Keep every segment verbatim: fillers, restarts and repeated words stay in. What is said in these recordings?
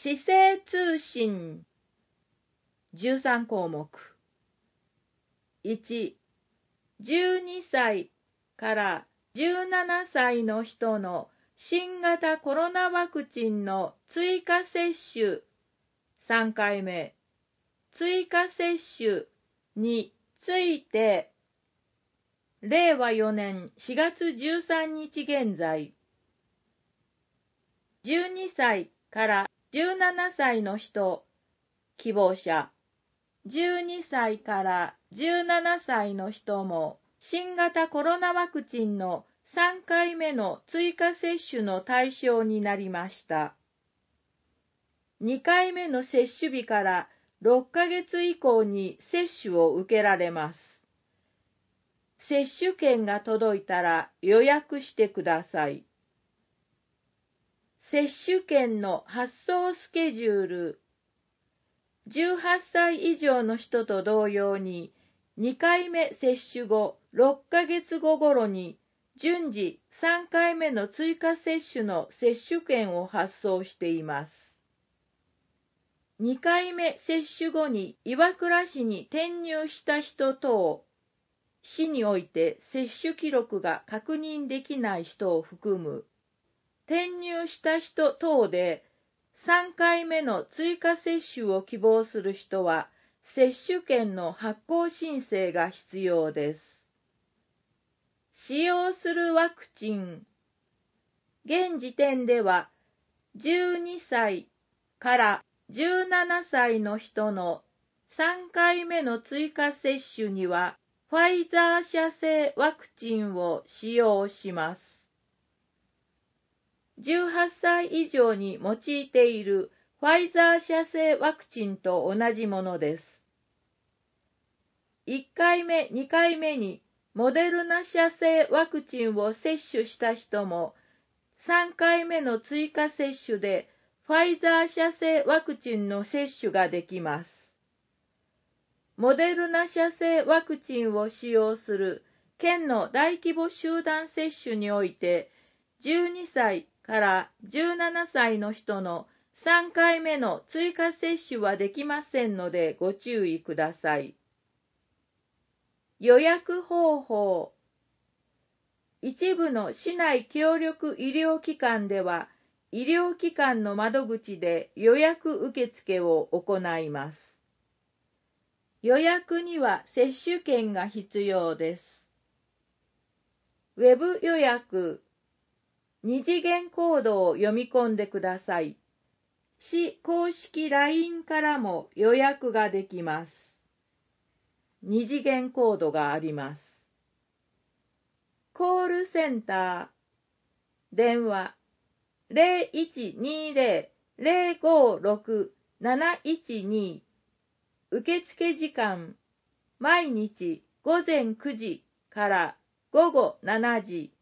市政通信じゅうさんこうもく。いち、じゅうにさいからじゅうななさいの人の新型コロナワクチンの追加接種さんかいめ、追加接種について、れいわよねんしがつじゅうさんにち現在、じゅうにさいからじゅうななさいの人、希望者、じゅうにさいからじゅうななさいの人も新型コロナワクチンのさんかいめの追加接種の対象になりました。にかいめの接種日からろっかげつ以降に接種を受けられます。接種券が届いたら予約してください。接種券の発送スケジュール。じゅうはっさい以上の人と同様に、にかいめ接種後ろっかげつご頃に順次さんかいめの追加接種の接種券を発送しています。にかいめ接種後に岩倉市に転入した人等、市において接種記録が確認できない人を含む、転入した人等でさんかいめの追加接種を希望する人は、接種券の発行申請が必要です。使用するワクチン。現時点では、じゅうにさいからじゅうななさいの人のさんかいめの追加接種には、ファイザー社製ワクチンを使用します。じゅうはっさい以上に用いているファイザー社製ワクチンと同じものです。いっかいめ、にかいめにモデルナ社製ワクチンを接種した人も、さんかいめの追加接種でファイザー社製ワクチンの接種ができます。モデルナ社製ワクチンを使用する県の大規模集団接種において、じゅうにさいからじゅうななさいの人のさんかいめの追加接種はできませんのでご注意ください。予約方法。一部の市内協力医療機関では、医療機関の窓口で予約受付を行います。予約には接種券が必要です。ウェブ予約。二次元コードを読み込んでください。市公式 ライン からも予約ができます。二次元コードがあります。コールセンター。電話 ゼロいちにゼロ ゼロごろく なないちに。受付時間。毎日ごぜんくじからごごしちじ。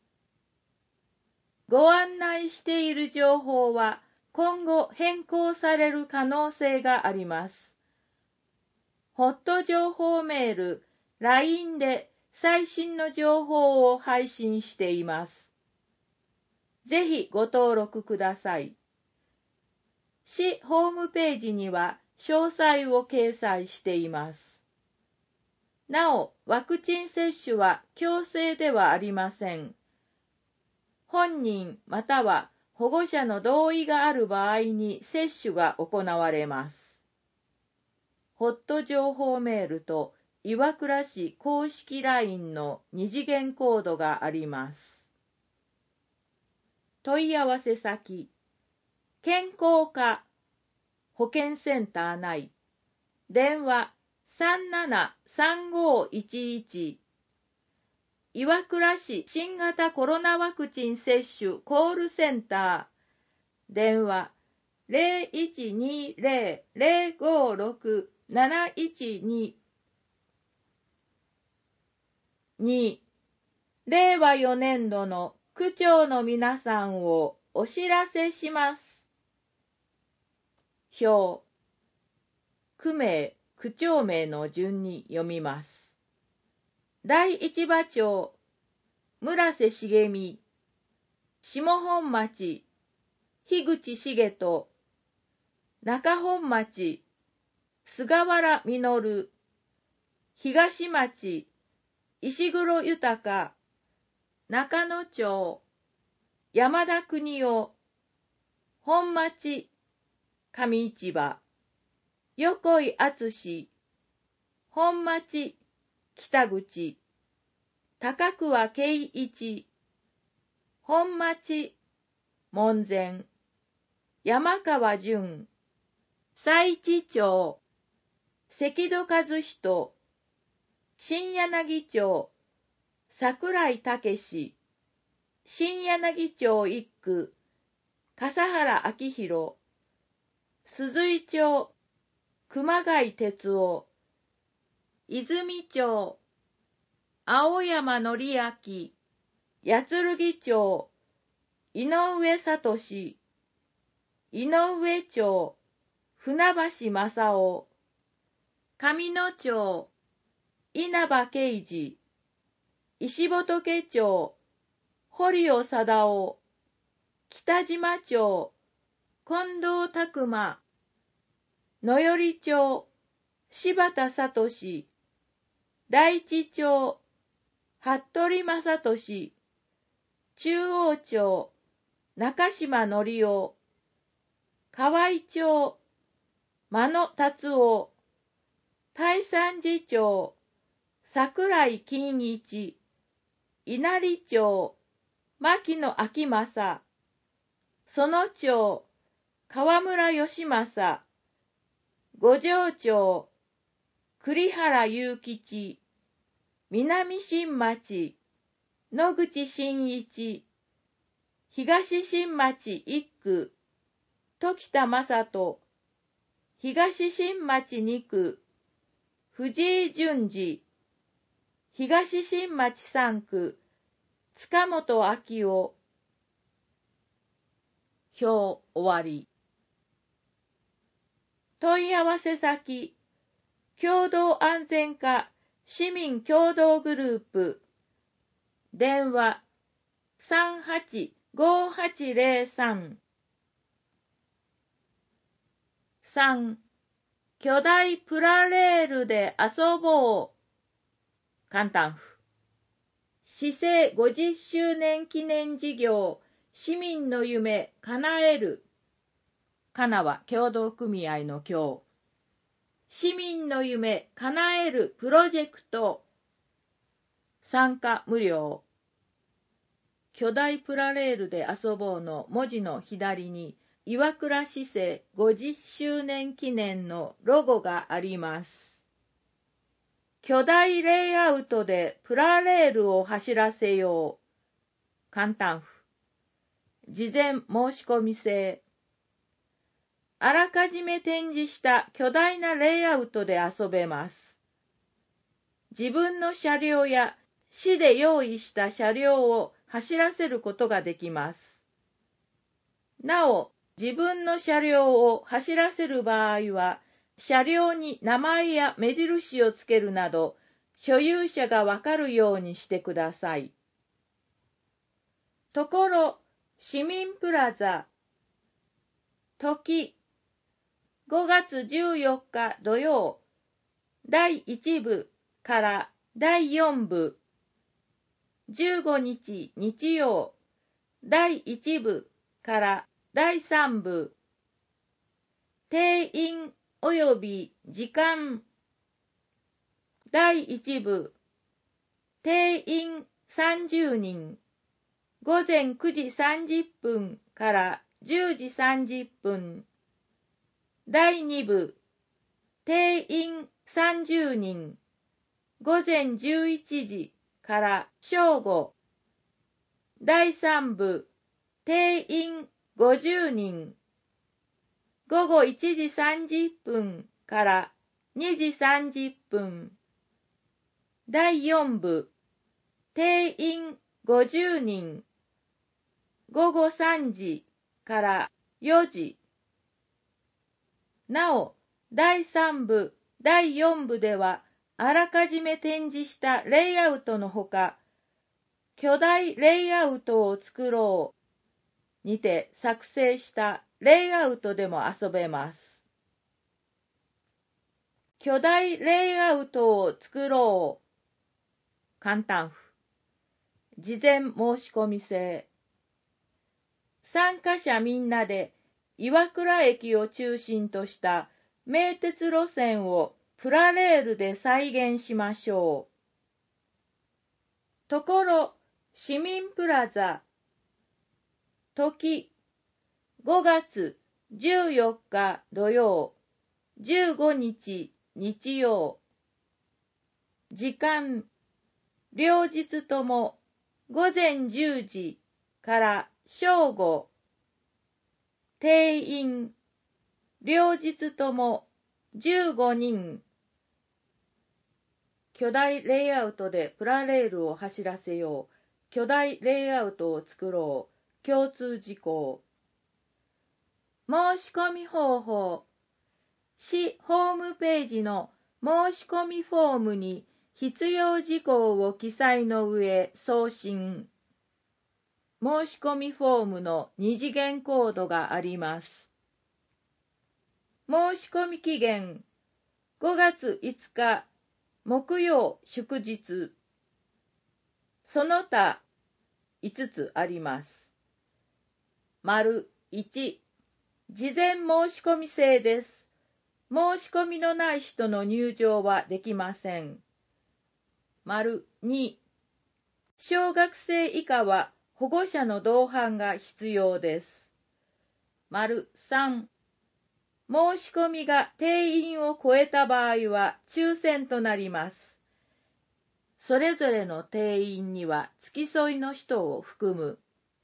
ご案内している情報は今後変更される可能性があります。ホット情報メール、ライン で最新の情報を配信しています。ぜひご登録ください。市ホームページには詳細を掲載しています。なお、ワクチン接種は強制ではありません。本人または保護者の同意がある場合に接種が行われます。ホット情報メールと岩倉市公式 ライン の二次元コードがあります。問い合わせ先、健康課保健センター内、電話 さんななさんごいちいち、岩倉市新型コロナワクチン接種コールセンター、電話 ゼロいちにゼロ ゼロごろく なないちに。に、れいわよねんどの区長の皆さんをお知らせします。表、区名、区長名の順に読みます。第一馬町、村瀬茂美、下本町、樋口茂人、 中本町、菅原実、東町、石黒豊、中野町、山田国夫、本町、上市場、横井敦、本町、北口、高桑圭一、本町、門前、山川淳、佐一町、関戸和人、新柳町、桜井武、新柳町一区、笠原明宏、鈴井町、熊谷哲夫、泉町、青山則明、八剣町、井上聡、井上町、船橋正夫、上野町、稲葉啓二、石仏町、堀尾貞夫、北島町、近藤拓馬、野寄町、柴田聡、大地町、服部正俊、中央町、中島則夫、河合町、間野達夫、大山寺町、桜井金一、稲荷町、牧野昭正、園町、河村義正、五条町、栗原雄吉、南新町、野口真一、東新町一区、時田正人、東新町二区、藤井淳二、東新町三区、塚本明夫。表終わり。問い合わせ先、共同安全課市民協同グループ、電話さんはちごはちゼロさん。さん. 巨大プラレールで遊ぼう。簡単譜。市政ごじゅっしゅうねん記念事業、市民の夢叶える。かなは協同組合の協。市民の夢叶えるプロジェクト。参加無料。巨大プラレールで遊ぼうの文字の左に、岩倉市政ごじゅっしゅうねん記念のロゴがあります。巨大レイアウトでプラレールを走らせよう。簡単譜。事前申し込み制。あらかじめ展示した巨大なレイアウトで遊べます。自分の車両や市で用意した車両を走らせることができます。なお、自分の車両を走らせる場合は、車両に名前や目印をつけるなど、所有者がわかるようにしてください。ところ、市民プラザ、時、ごがつじゅうよっか土曜、だいいち部からだいよん部、じゅうごにち日曜、だいいち部からだいさん部、定員及び時間、だいいち部、定員さんじゅうにん、ごぜんくじさんじゅっぷんからじゅうじさんじゅっぷん、だいに部、定員さんじゅうにん、ごぜんじゅういちじから正午、だいさん部、定員ごじゅうにん、ごごいちじさんじゅっぷんからにじさんじゅっぷん、だいよん部、定員ごじゅうにん、ごごさんじからよじ。なお、だいさん部、だいよん部では、あらかじめ展示したレイアウトのほか、巨大レイアウトを作ろうにて作成したレイアウトでも遊べます。巨大レイアウトを作ろう。簡単譜。事前申し込み制。参加者みんなで岩倉駅を中心とした名鉄路線をプラレールで再現しましょう。ところ、市民プラザ。時、ごがつじゅうよっか土曜、じゅうごにち日曜。時間、両日ともごぜんじゅうじから正午。定員、両日ともじゅうごにん。巨大レイアウトでプラレールを走らせよう。巨大レイアウトを作ろう。共通事項。申し込み方法。市ホームページの申し込みフォームに必要事項を記載の上送信。申し込みフォームの二次元コードがあります。申し込み期限ごがついつか木曜祝日。その他いつつあります。丸いち、事前申し込み制です。申し込みのない人の入場はできません。丸に、小学生以下は保護者の同伴が必要です。丸さん、申し込みが定員を超えた場合は抽選となります。それぞれの定員には付き添いの人を含む。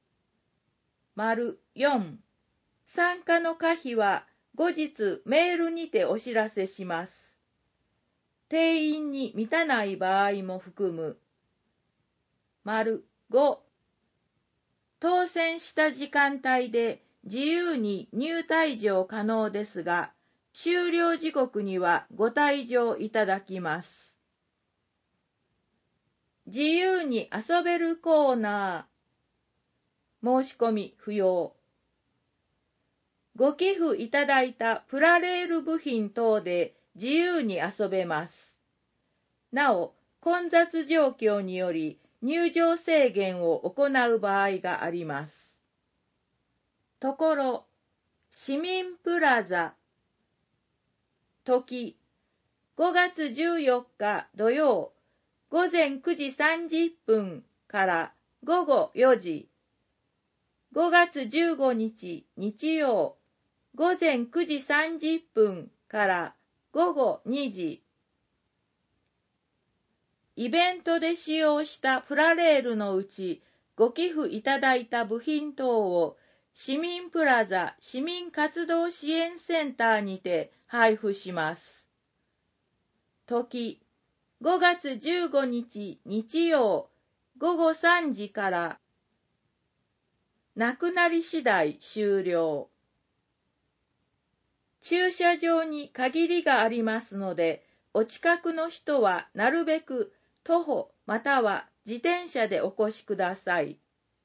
丸よん、参加の可否は後日メールにてお知らせします。定員に満たない場合も含む。丸ご、当選した時間帯で自由に入退場可能ですが、終了時刻にはご退場いただきます。自由に遊べるコーナー。申し込み不要。ご寄付いただいたプラレール部品等で自由に遊べます。なお、混雑状況により入場制限を行う場合があります。ところ、市民プラザ。時、ごがつじゅうよっか土曜、ごぜんくじさんじゅっぷんからごごよじ。ごがつじゅうごにち日曜、ごぜんくじさんじゅっぷんからごごにじ。イベントで使用したプラレールのうちご寄付いただいた部品等を市民プラザ市民活動支援センターにて配布します。時、ごがつじゅうごにち日曜ごごさんじからなくなり次第終了。駐車場に限りがありますので、お近くの人はなるべく徒歩または自転車でお越しください。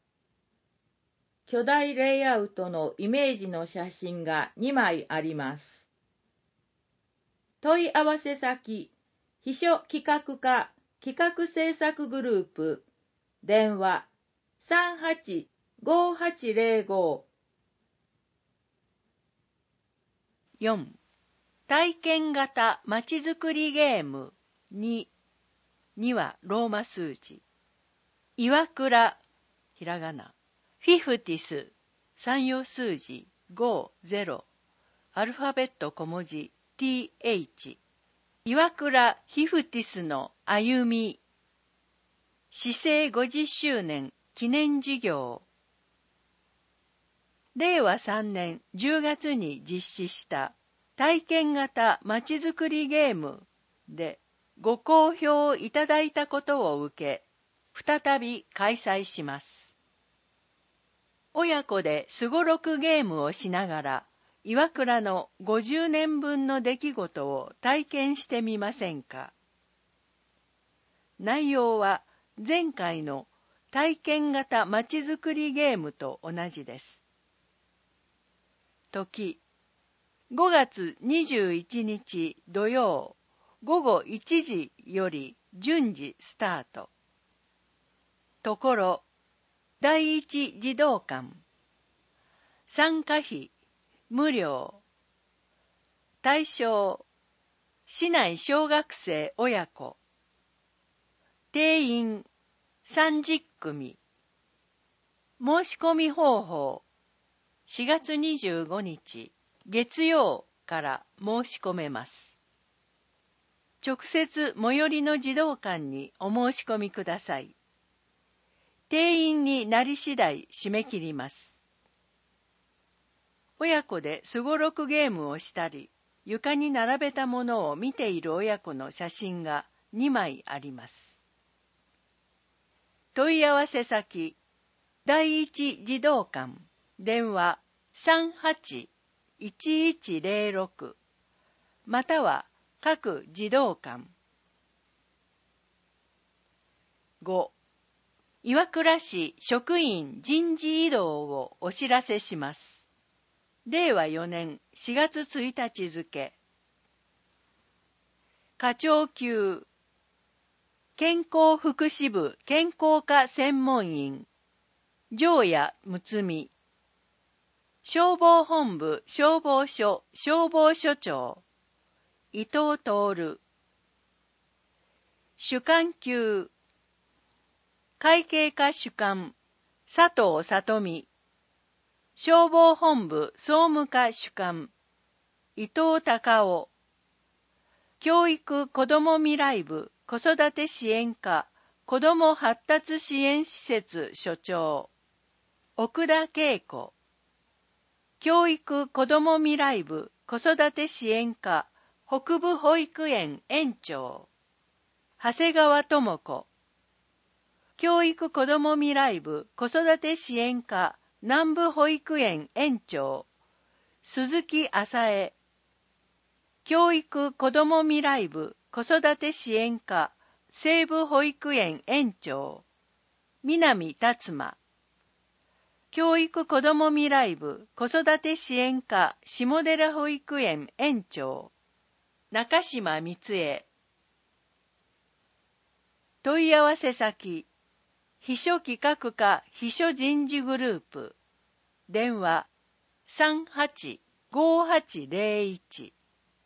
巨大レイアウトのイメージの写真がにまいあります。問い合わせ先、秘書企画課企画制作グループ、電話さんはちごはちぜろご。よん、体験型まちづくりゲームに、にはローマ数字、岩倉、ひらがな、フィフティス、三葉数字ご、ゼロ、アルファベット小文字 ティーエイチ、岩倉ヒフティスの歩み、市政ごじゅっしゅうねん記念事業、れいわさんねんじゅうがつに実施した体験型まちづくりゲームでご好評いただいたことを受け、再び開催します。親子ですごろくゲームをしながら、岩倉のごじゅうねんぶんの出来事を体験してみませんか。内容は前回の体験型まちづくりゲームと同じです。 時、ごがつにじゅういちにち土曜、ごごいちじより順次スタート。ところ、第一児童館。参加費、無料。対象、市内小学生親子。定員、さんじゅっくみ。申し込み方法、しがつにじゅうごにち、月曜から申し込めます。直接最寄りの児童館にお申し込みください。定員になり次第締め切ります。親子ですごろくゲームをしたり、床に並べたものを見ている親子の写真がにまいあります。問い合わせ先、第一児童館、電話 さんはちいちいちゼロろく または各児童館。ご、岩倉市職員人事異動をお知らせします。れいわよねんしがつついたち付。課長級健康福祉部健康課専門員城谷睦美、消防本部消防署消防署長伊藤徹、主幹級会計課主幹佐藤里美、消防本部総務課主幹伊藤隆夫、教育子ども未来部子育て支援課子ども発達支援施設所長奥田恵子、教育子ども未来部子育て支援課北部保育園園長長谷川智子、教育子ども未来部子育て支援課南部保育園園長鈴木麻恵、教育子ども未来部子育て支援課西部保育園園長南達馬、教育子ども未来部子育て支援課下寺保育園園長中島光恵。問い合わせ先、秘書企画課秘書人事グループ電話 さんはちごはちゼロいち。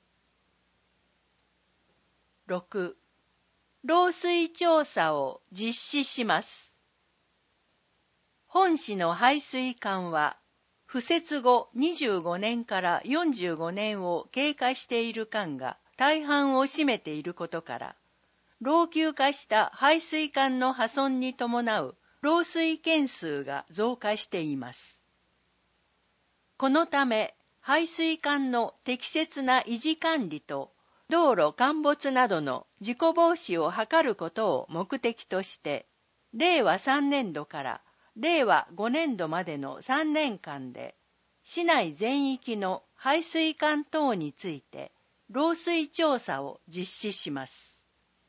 ろく、漏水調査を実施します。本市の排水管は、敷設後にじゅうごねんからよんじゅうごねんを経過している管が大半を占めていることから、老朽化した排水管の破損に伴う漏水件数が増加しています。このため、排水管の適切な維持管理と道路陥没などの事故防止を図ることを目的として、れいわさんねんどかられいわごねんどまでのさんねんかんで、市内全域の排水管等について漏水調査を実施します。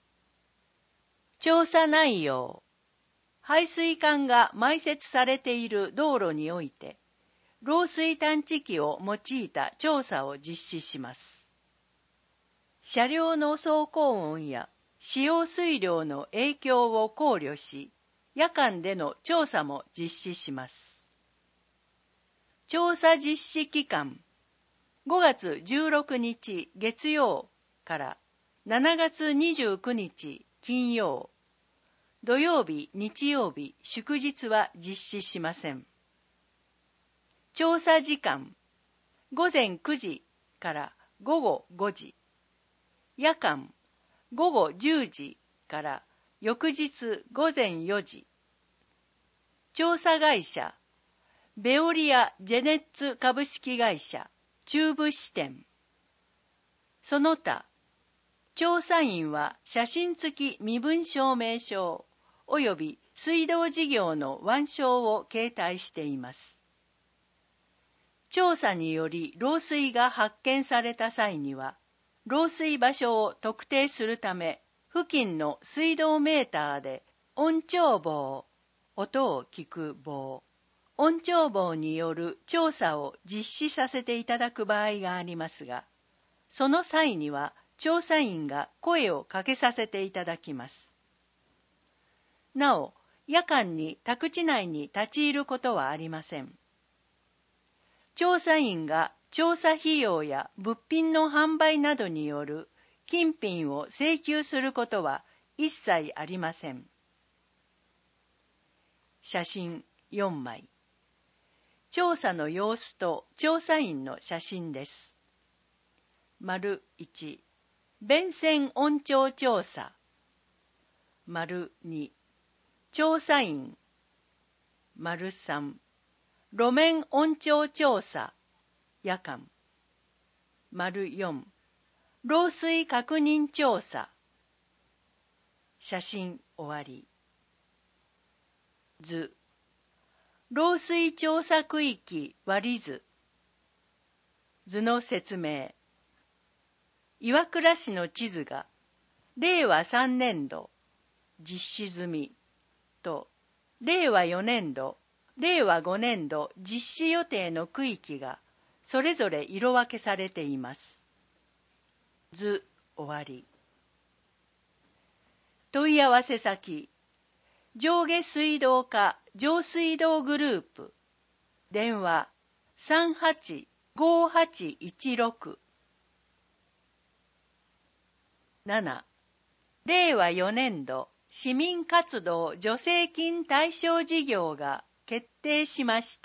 調査内容、排水管が埋設されている道路において、漏水探知機を用いた調査を実施します。車両の走行音や使用水量の影響を考慮し、夜間での調査も実施します。調査実施期間、ごがつじゅうろくにち月曜からしちがつにじゅうくにち金曜、土曜日、日曜日、祝日は実施しません。調査時間、ごぜんくじからごごごじ、夜間、ごごじゅうじから翌日ごぜんよじ。調査会社、ベオリア・ジェネッツ株式会社、中部支店。その他、調査員は写真付き身分証明書及び水道事業の腕章を携帯しています。調査により漏水が発見された際には、漏水場所を特定するため、付近の水道メーターで音聴棒、音を聞く棒音聴棒による調査を実施させていただく場合がありますが、その際には調査員が声をかけさせていただきます。なお、夜間に宅地内に立ち入ることはありません。調査員が調査費用や物品の販売などによる金品を請求することは一切ありません。写真よんまい。調査の様子と調査員の写真です。丸いち、弁線音聴調査。丸に、調査員。丸さん、路面音聴調査。夜間。丸よん、漏水確認調査。写真終わり。図。漏水調査区域割り図。図の説明。岩倉市の地図が、れいわさんねんど、実施済みと、れいわよねんど、れいわごねんど実施予定の区域が、それぞれ色分けされています。図終わり。問い合わせ先。上下水道課上水道グループ。電話 さんはちごはちいちろく。なな、れいわよねんど市民活動助成金対象事業が決定しました。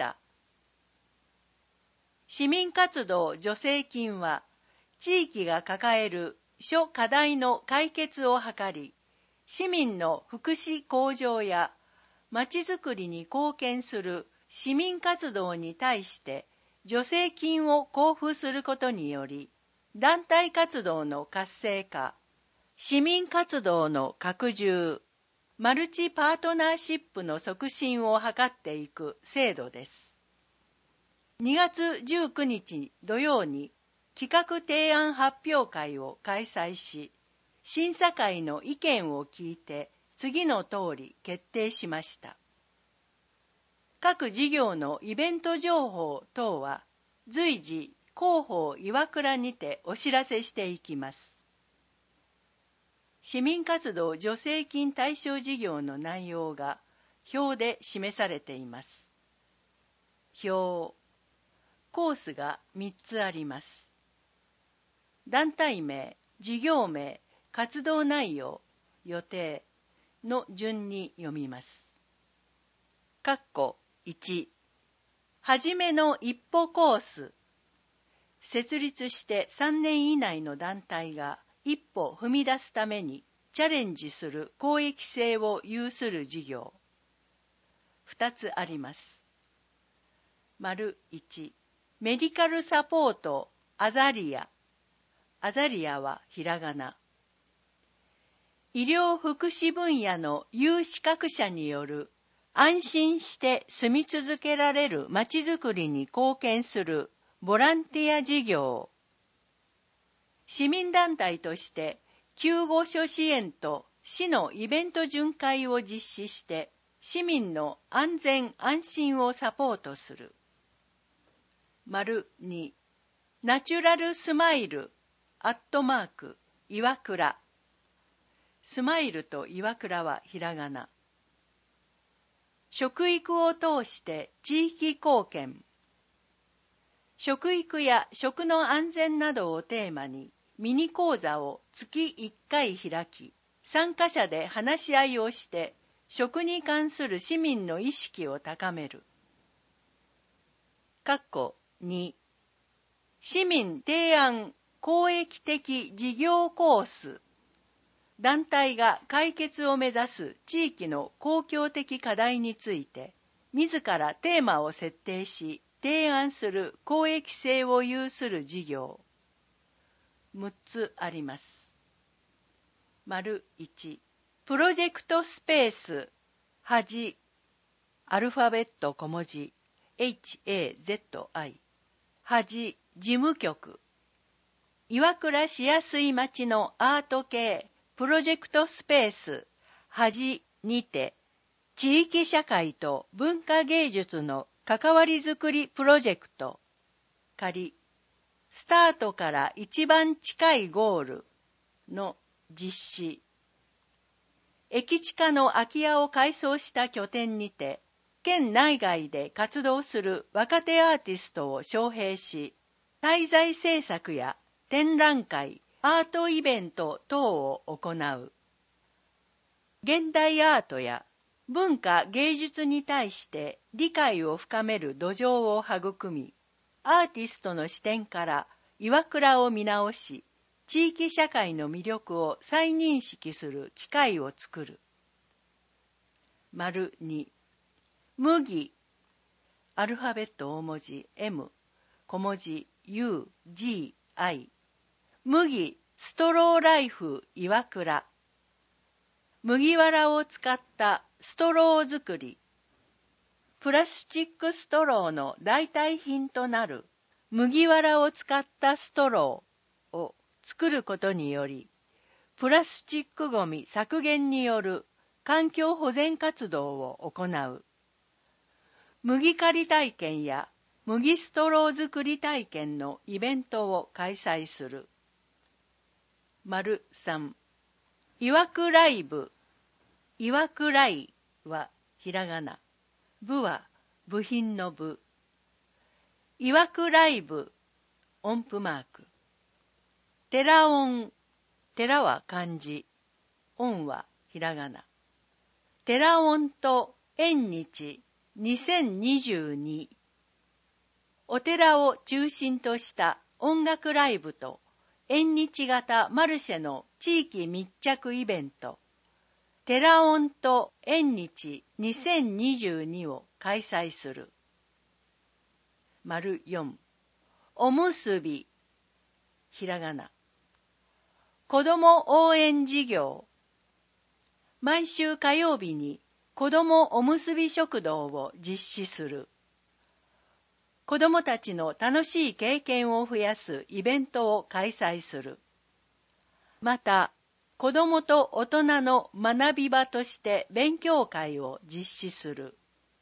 市民活動助成金は、地域が抱える諸課題の解決を図り、市民の福祉向上やまちづくりに貢献する市民活動に対して助成金を交付することにより、団体活動の活性化、市民活動の拡充、マルチパートナーシップの促進を図っていく制度です。にがつじゅうくにち土曜に企画提案発表会を開催し、審査会の意見を聞いて次の通り決定しました。各事業のイベント情報等は随時広報岩倉にてお知らせしていきます。市民活動助成金対象事業の内容が表で示されています。表。コースがみっつあります。団体名、事業名、活動内容、予定の順に読みます。括弧いち、はじめの一歩コース。設立してさんねん以内の団体が一歩踏み出すためにチャレンジする公益性を有する事業。ふたつあります。丸いち、メディカルサポートアザリア。アザリアはひらがな。医療福祉分野の有資格者による安心して住み続けられるまちづくりに貢献するボランティア事業。市民団体として救護所支援と市のイベント巡回を実施して市民の安全安心をサポートする。丸に、ナチュラルスマイル、アットマーク、岩倉。スマイルと岩倉はひらがな。食育を通して地域貢献。食育や食の安全などをテーマにミニ講座を月いっかい開き、参加者で話し合いをして食に関する市民の意識を高める。括弧に、市民提案公益的事業コース。団体が解決を目指す地域の公共的課題について、自らテーマを設定し、提案する公益性を有する事業。むっつあります。丸いち、プロジェクトスペース、端、アルファベット小文字、エイチエーゼットアイ、端、事務局。岩倉しやすい町のアート系、プロジェクトスペース、端にて、地域社会と文化芸術の関わりづくりプロジェクト仮スタートから一番近いゴールの実施。駅地下の空き家を改装した拠点にて、県内外で活動する若手アーティストを招聘し、滞在制作や展覧会、アートイベント等を行う。現代アートや文化芸術に対して理解を深める土壌を育み、アーティストの視点から岩倉を見直し、地域社会の魅力を再認識する機会を作る。丸に、麦、アルファベット大文字 M、小文字 U、G、I、麦、ストローライフ岩倉。麦わらを使ったストロー作り。プラスチックストローの代替品となる麦わらを使ったストローを作ることにより、プラスチックごみ削減による環境保全活動を行う。麦刈り体験や麦ストロー作り体験のイベントを開催する。丸さん、岩倉い部。岩倉いはひらがな。部は部品の部。岩倉い部、音符マーク。寺音、寺は漢字。音はひらがな。寺音と縁日にせんにじゅうに。お寺を中心とした音楽ライブと縁日型マルシェの地域密着イベント、寺音と縁日にせんにじゅうにを開催する。丸よん、おむすび、ひらがな。子ども応援事業。毎週火曜日に子どもおむすび食堂を実施する。子どもたちの楽しい経験を増やすイベントを開催する。また、子どもと大人の学び場として勉強会を実施する。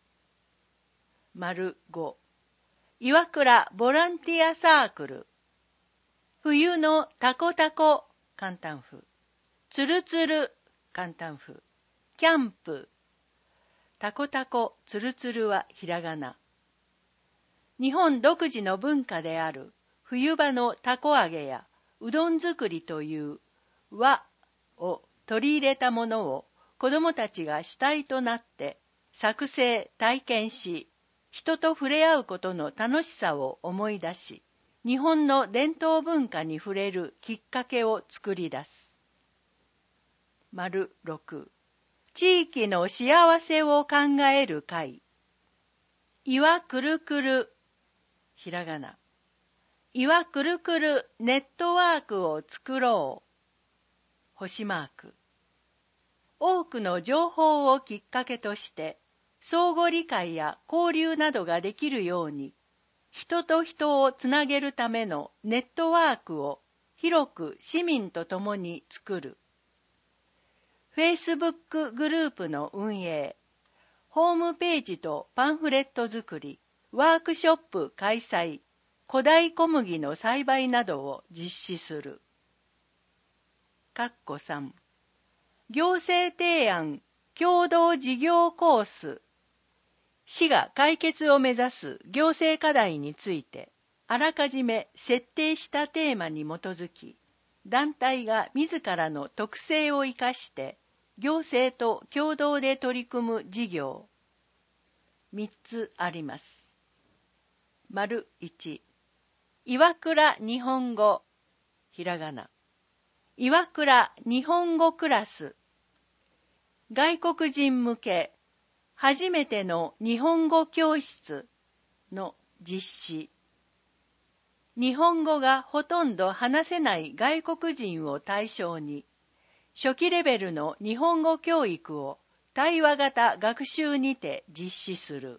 丸ご、岩倉ボランティアサークル。冬のタコタコ簡単譜。つるつる簡単譜。キャンプ。タコタコつるつるはひらがな。日本独自の文化である冬場のたこ揚げやうどん作りという和を取り入れたものを子どもたちが主体となって作成体験し、人と触れ合うことの楽しさを思い出し、日本の伝統文化に触れるきっかけを作り出す。丸ろく、地域の幸せを考える会。岩くるくる、ひらがな。岩くるくるネットワークを作ろう。星マーク。多くの情報をきっかけとして、相互理解や交流などができるように、人と人をつなげるためのネットワークを広く市民と共に作る。Facebook グループの運営、ホームページとパンフレット作り、ワークショップ開催、古代小麦の栽培などを実施する。かっこさん、行政提案共同事業コース。市が解決を目指す行政課題について、あらかじめ設定したテーマに基づき、団体が自らの特性を生かして、行政と共同で取り組む事業。みっつあります。丸いち、岩倉日本語、ひらがな。岩倉日本語クラス。外国人向け、初めての日本語教室の実施。日本語がほとんど話せない外国人を対象に、初期レベルの日本語教育を対話型学習にて実施する。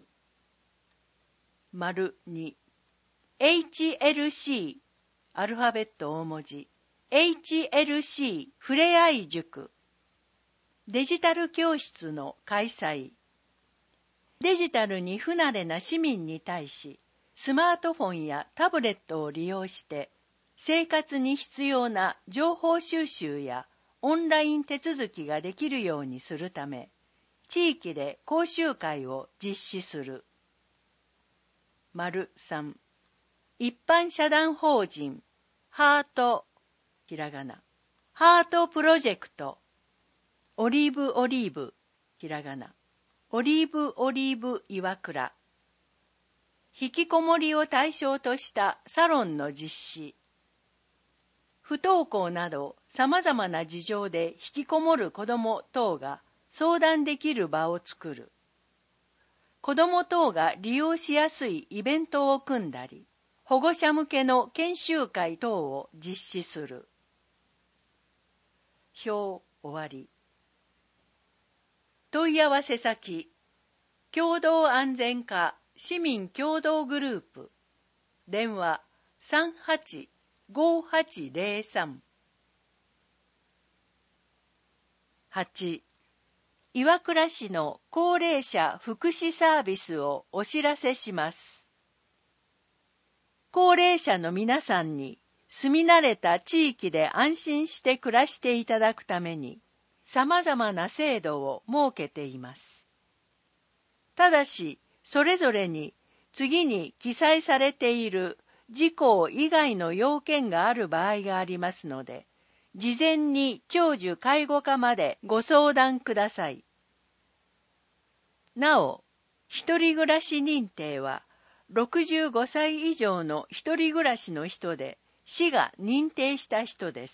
丸に、エイチエルシー、アルファベット大文字、エイチエルシー ふれあい塾。デジタル教室の開催。 デジタルに不慣れな市民に対し、スマートフォンやタブレットを利用して、生活に必要な情報収集やオンライン手続きができるようにするため、地域で講習会を実施する。丸さん、一般社団法人ハート、ひらがな、ハートプロジェクト、オリーブオリーブ、ひらがな、オリーブオリーブ岩倉、引きこもりを対象としたサロンの実施、不登校など様々な事情で引きこもる子ども等が相談できる場を作る。子ども等が利用しやすいイベントを組んだり、保護者向けの研修会等を実施する。表終わり。問い合わせ先、共同安全課市民協同グループ、電話 さんはちごはちゼロさん。はち. 岩倉市の高齢者福祉サービスをお知らせします。高齢者の皆さんに住み慣れた地域で安心して暮らしていただくために様々な制度を設けています。ただし、それぞれに次に記載されている事項以外の要件がある場合がありますので、事前に長寿介護課までご相談ください。なお、一人暮らし認定は、ろくじゅうごさい以上の一人暮らしの人で、市が認定した人です。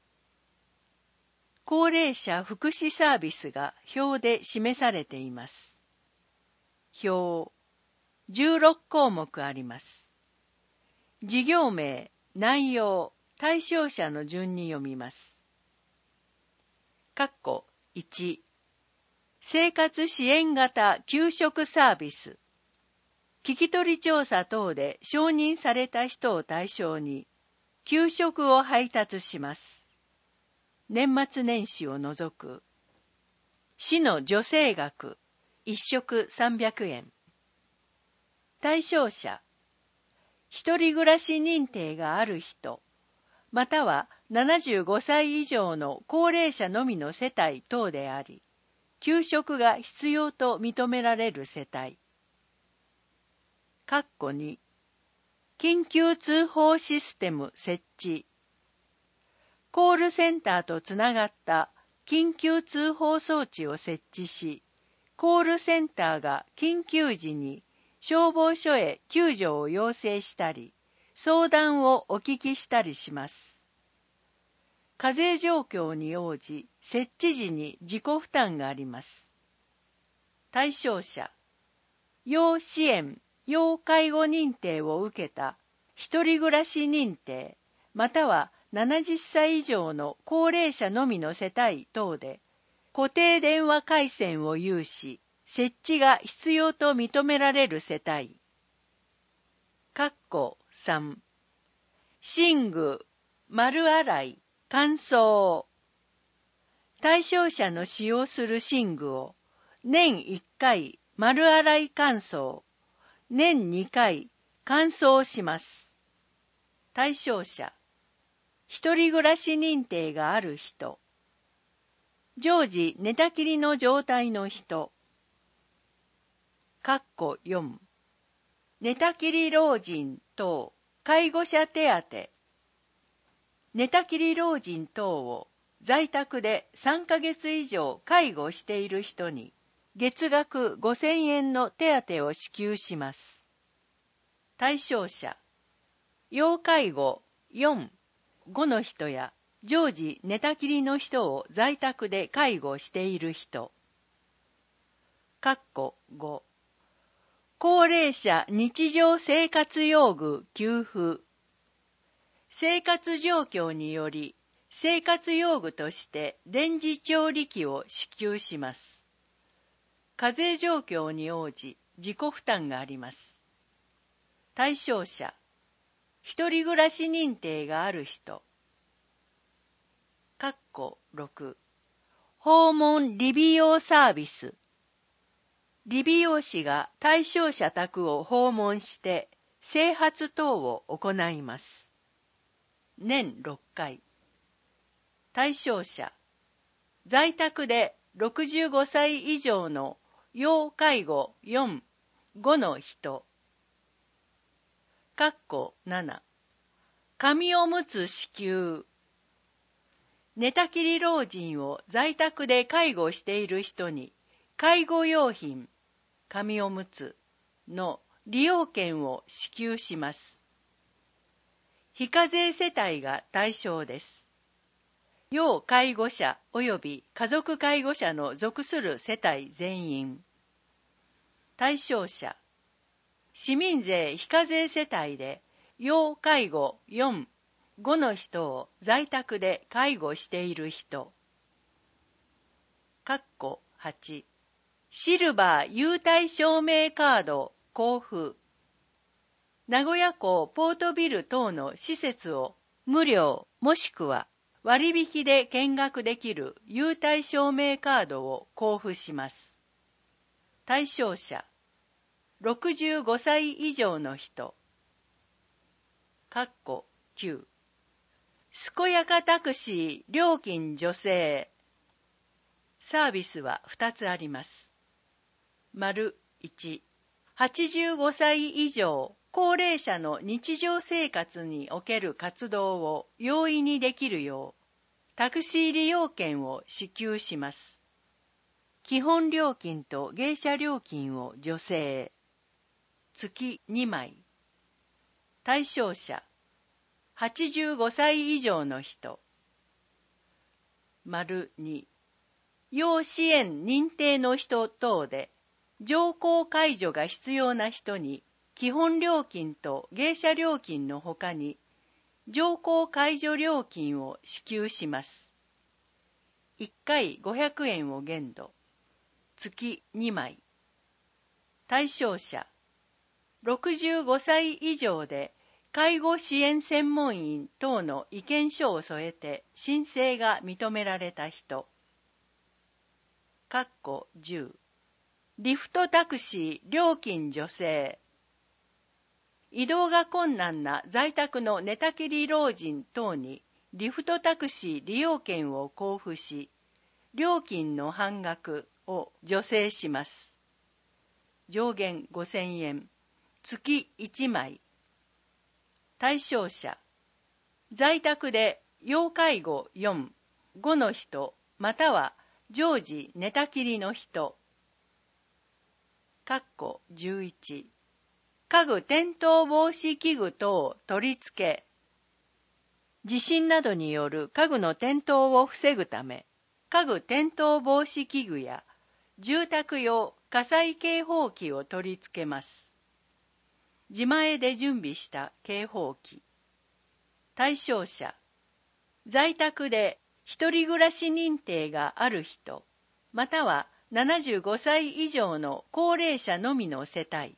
高齢者福祉サービスが表で示されています。表、じゅうろくこうもくあります。事業名、内容、対象者の順に読みます。括弧いち、生活支援型給食サービス。聞き取り調査等で承認された人を対象に、給食を配達します。年末年始を除く。市の助成額、一食さんびゃくえん。対象者、一人暮らし認定がある人、またはななじゅうごさい以上の高齢者のみの世帯等であり、給食が必要と認められる世帯。括弧に、緊急通報システム設置。コールセンターとつながった緊急通報装置を設置し、コールセンターが緊急時に消防署へ救助を要請したり、相談をお聞きしたりします。課税状況に応じ、設置時に自己負担があります。対象者、要支援、要介護認定を受けた一人暮らし認定、またはななじゅっさい以上の高齢者のみの世帯等で、固定電話回線を有し、設置が必要と認められる世帯。括弧さん、寝具、丸洗い、乾燥。対象者の使用する寝具を年いっかい丸洗い乾燥、年にかい乾燥します。対象者、一人暮らし認定がある人、常時寝たきりの状態の人。括弧よん、寝たきり老人等介護者手当。寝たきり老人等を在宅でさんかげつ以上介護している人に月額ごせんえんの手当を支給します。対象者、要介護よん、ごの人や常時寝たきりの人を在宅で介護している人。括弧ご、高齢者日常生活用具給付。生活状況により生活用具として電磁調理器を支給します。課税状況に応じ自己負担があります。対象者、一人暮らし認定がある人。括弧ろく、訪問理美容サービス。 理美容師が対象者宅を訪問して整髪等を行います。年ろっかい。対象者、在宅でろくじゅうごさい以上の要介護よん、ごの人。括弧なな。紙おむつ支給。寝たきり老人を在宅で介護している人に介護用品、紙おむつの利用券を支給します。非課税世帯が対象です。要介護者及び家族介護者の属する世帯全員。対象者、市民税非課税世帯で要介護よん、ごの人を在宅で介護している人。括弧はち。シルバー優待証明カード交付。名古屋港ポートビル等の施設を無料もしくは割引で見学できる優待証明カードを交付します。対象者、ろくじゅうごさい以上の人。括弧きゅう。健やかタクシー料金助成。サービスはふたつあります。丸いち。はちじゅうごさい以上高齢者の日常生活における活動を容易にできるよう、タクシー利用券を支給します。基本料金と芸者料金を助成。月にまい。対象者、はちじゅうごさい以上の人。丸に。要支援認定の人等で、条項解除が必要な人に、基本料金と芸者料金のほかに、条項解除料金を支給します。いっかいごひゃくえんを限度。月にまい。対象者、ろくじゅうごさい以上で、介護支援専門員等の意見書を添えて申請が認められた人。括弧じゅう。リフトタクシー料金助成。移動が困難な在宅の寝たきり老人等にリフトタクシー利用券を交付し、料金の半額を助成します。上限ごせんえん。月いちまい。対象者、在宅で要介護よん、ごの人または常時寝たきりの人。括弧じゅういち。家具転倒防止器具等取り付け。地震などによる家具の転倒を防ぐため、家具転倒防止器具や住宅用火災警報器を取り付けます。自前で準備した警報器。対象者、在宅で一人暮らし認定がある人、またはななじゅうごさい以上の高齢者のみの世帯。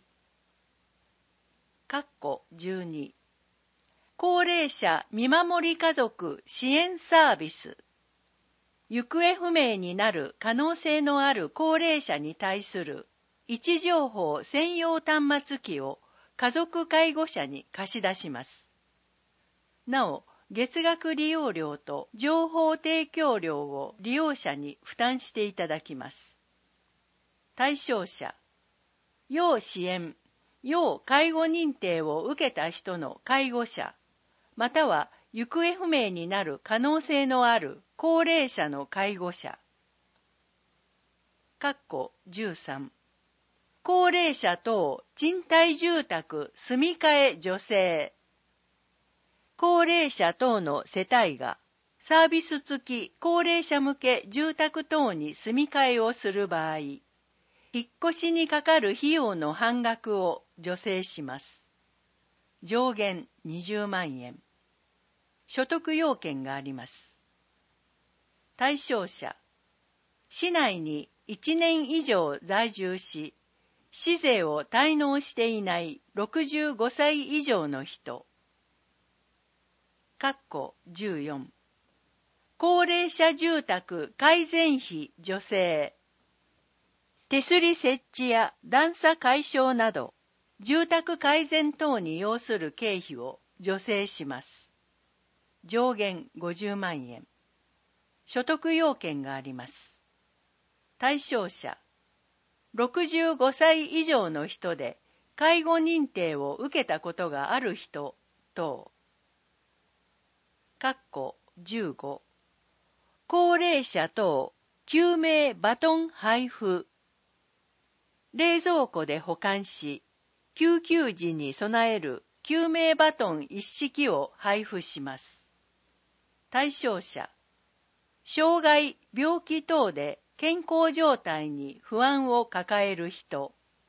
括弧じゅうに。高齢者見守り家族支援サービス。行方不明になる可能性のある高齢者に対する位置情報専用端末機を家族介護者に貸し出します。なお、月額利用料と情報提供料を利用者に負担していただきます。対象者、要支援、要介護認定を受けた人の介護者、または行方不明になる可能性のある高齢者の介護者。括弧じゅうさん。高齢者等賃貸住宅住み替え助成。高齢者等の世帯がサービス付き高齢者向け住宅等に住み替えをする場合、引っ越しにかかる費用の半額を助成します。上限にじゅうまんえん。所得要件があります。対象者、市内にいちねん以上在住し、市税を滞納していないろくじゅうごさい以上の人。括弧じゅうよん。高齢者住宅改善費助成。 手すり設置や段差解消など、住宅改善等に要する経費を助成します。上限ごじゅうまんえん。所得要件があります。対象者、ろくじゅうごさい以上の人で介護認定を受けたことがある人等。括弧じゅうご。高齢者等、救命バトン配布。冷蔵庫で保管し、救急時に備える救命バトン一式を配布します。対象者、障害、病気等で健康状態に不安を抱える人。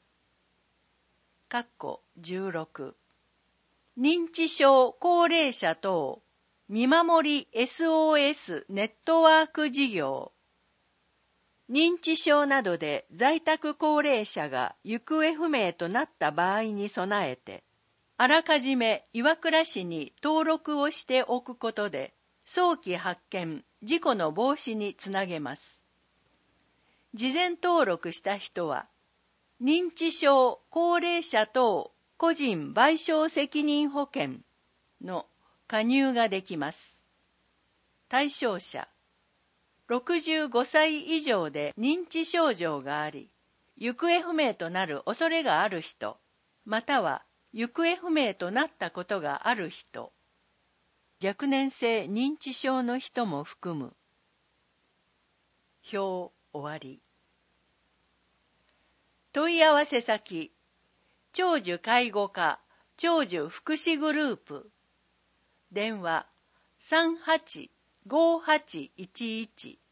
括弧じゅうろく。認知症高齢者等、見守り エスオーエス ネットワーク事業。認知症などで在宅高齢者が行方不明となった場合に備えて、あらかじめ岩倉市に登録をしておくことで、早期発見、事故の防止につなげます。事前登録した人は、認知症高齢者等個人賠償責任保険の加入ができます。対象者、ろくじゅうごさい以上で認知症状があり、行方不明となる恐れがある人、または行方不明となったことがある人、若年性認知症の人も含む。表終わり。問い合わせ先、長寿介護課長寿福祉グループ。電話 さんはちごはちいちいち